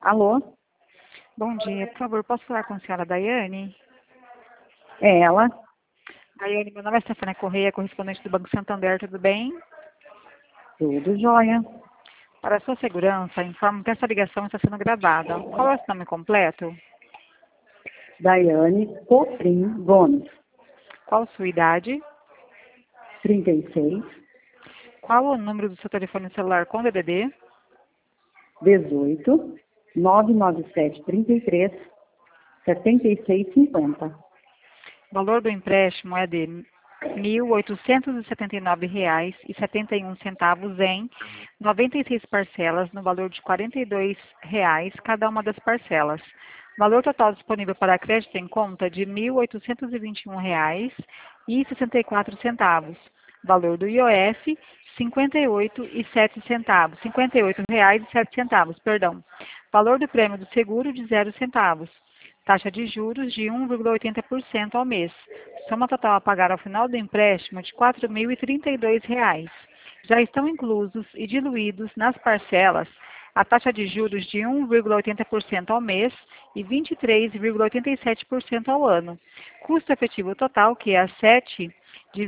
Alô? Bom dia, por favor, posso falar com a senhora Daiane? É ela? Daiane, meu nome é Stefania Correia, correspondente do Banco Santander, tudo bem? Tudo jóia. Para a sua segurança, informo que essa ligação está sendo gravada. Qual é o seu nome completo? Daiane Coprim Gomes, Qual a sua idade? 36, Qual o número do seu telefone celular com DDD? 18, 997 33, 7650. O valor do empréstimo é de R$ 1.879,71 em 96 parcelas, no valor de R$ 42 cada uma das parcelas. Valor total disponível para crédito em conta de R$ 1.821,64. Valor do IOF, R$ 58,07. R$ 58,07, perdão. Valor do prêmio do seguro de 0 centavos. Taxa de juros de 1,80% ao mês. Soma total a pagar ao final do empréstimo de R$ 4.032. Já estão inclusos e diluídos nas parcelas a taxa de juros de 1,80% ao mês e 23,87% ao ano. Custo efetivo total, que é a 7, de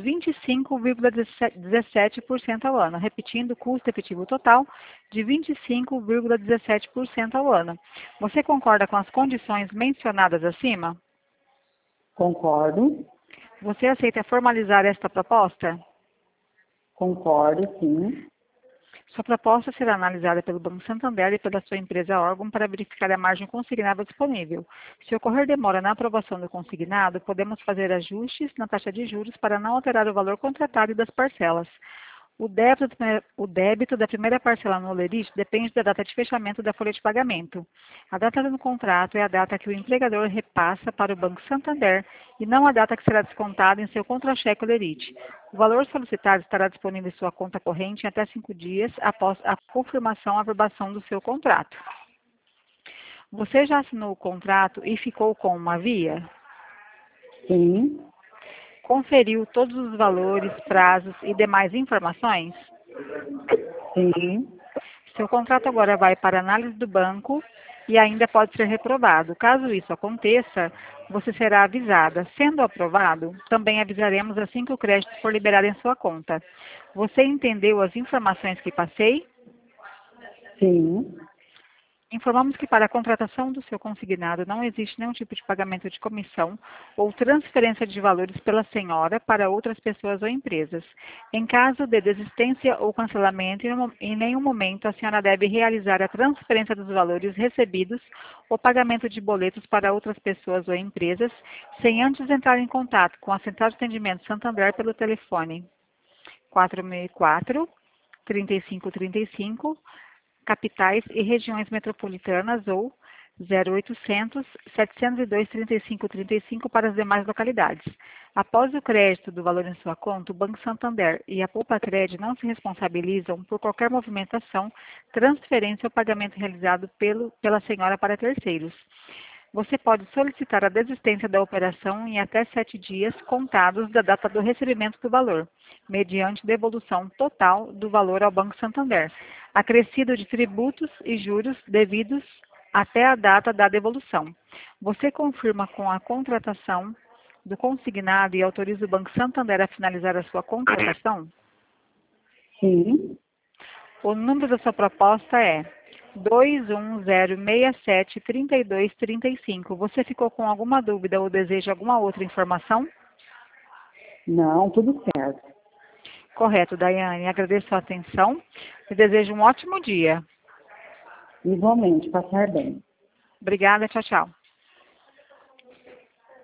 25,17% ao ano. Repetindo, custo efetivo total de 25,17% ao ano. Você concorda com as condições mencionadas acima? Concordo, Você aceita formalizar esta proposta? concordo, sim. Sua proposta será analisada pelo Banco Santander e pela sua empresa órgão para verificar a margem consignada disponível. Se ocorrer demora na aprovação do consignado, podemos fazer ajustes na taxa de juros para não alterar o valor contratado e das parcelas. O débito da primeira parcela no olerite depende da data de fechamento da folha de pagamento. A data do contrato é a data que o empregador repassa para o Banco Santander e não a data que será descontada em seu contra-cheque olerite. O valor solicitado estará disponível em sua conta corrente em até 5 dias após a confirmação e aprovação do seu contrato. Você já assinou o contrato e ficou com uma via? Sim, Conferiu todos os valores, prazos e demais informações? sim. Seu contrato agora vai para análise do banco e ainda pode ser reprovado. Caso isso aconteça, você será avisada. Sendo aprovado, também avisaremos assim que o crédito for liberado em sua conta. Você entendeu as informações que passei? Sim, Informamos que para a contratação do seu consignado não existe nenhum tipo de pagamento de comissão ou transferência de valores pela senhora para outras pessoas ou empresas. Em caso de desistência ou cancelamento, em nenhum momento a senhora deve realizar a transferência dos valores recebidos ou pagamento de boletos para outras pessoas ou empresas, sem antes entrar em contato com a Central de Atendimento Santander pelo telefone 464-3535, capitais e regiões metropolitanas ou 0800 702 3535 para as demais localidades. Após o crédito do valor em sua conta, o Banco Santander e a Poupa-Cred não se responsabilizam por qualquer movimentação, transferência ou pagamento realizado pela senhora para terceiros. Você pode solicitar a desistência da operação em até 7 dias contados da data do recebimento do valor, mediante devolução total do valor ao Banco Santander, acrescido de tributos e juros devidos até a data da devolução. Você confirma com a contratação do consignado e autoriza o Banco Santander a finalizar a sua contratação? sim. O número da sua proposta é 2106732335. Você ficou com alguma dúvida ou deseja alguma outra informação? Não, tudo certo. Correto, Daiane. Agradeço a atenção e desejo um ótimo dia. Igualmente, passar bem. Obrigada, tchau, tchau.